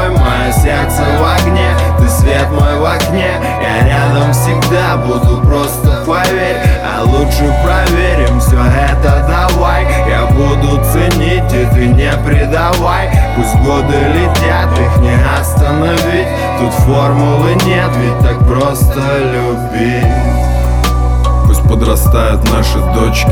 тобой, мое сердце в огне, ты свет мой в окне. Я рядом всегда буду, просто поверь, а лучше проверим все это, давай. Я буду ценить, и ты не предавай. Пусть годы летят, их не остановить. Тут формулы нет, ведь так просто любить. Пусть подрастают наши дочки.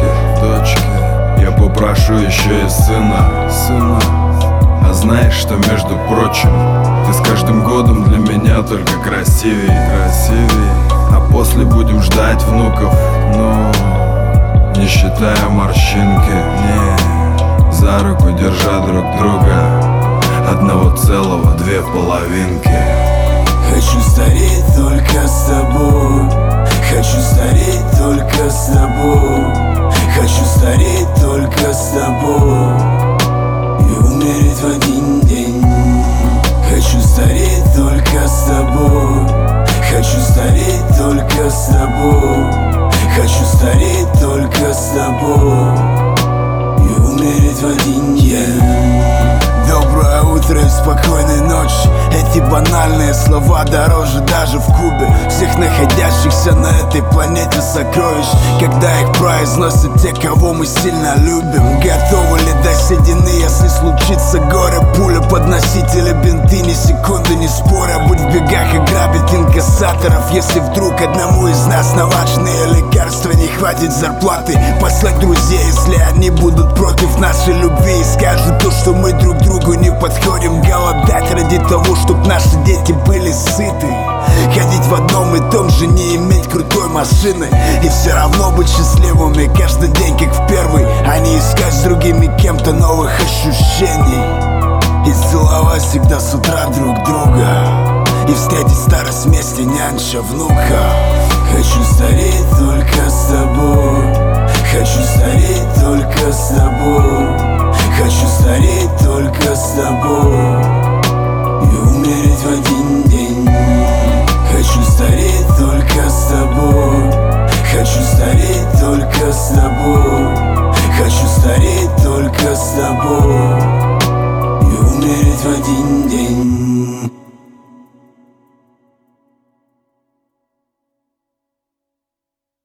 Я попрошу еще и сына. А знаешь, что, между прочим, ты с каждым годом для меня только красивее. А после будем ждать внуков, ну, не считая морщинки, не, за руку держа друг друга, одного целого две половинки. Хочу стареть только с тобой, хочу стареть только с тобой, хочу стареть только с тобой и умереть в один день. Хочу стареть только с тобой, хочу стареть только с тобой, хочу стареть только с тобой и умереть в один день. Доброе утро и спокойной ночи. Эти банальные слова дороже даже в кубе всех находящихся на этой планете сокровищ, когда их произносят те, кого мы сильно любим. Готовы ли до седины, если случится горе? Пуля подносить или бинты, ни секунды не споря. Будь в бегах и грабить инкассаторов, если вдруг одному из нас на важные лекарства не хватит зарплаты. Послать друзей, если они будут против нашей любви и скажут то, что мы друг другу не подходим. Голодать ради того, чтоб наши дети были сыты. Ходить в одном и том же, не иметь крутой машины и все равно быть счастливыми каждый день, как в первый, а не искать с другими кем-то новых ощущений. И целовать всегда с утра друг друга, и встретить старость вместе, нянча внука. Хочу стареть только с тобой, хочу стареть только с тобой, хочу стареть только с тобой и умереть в один день. Хочу стареть только с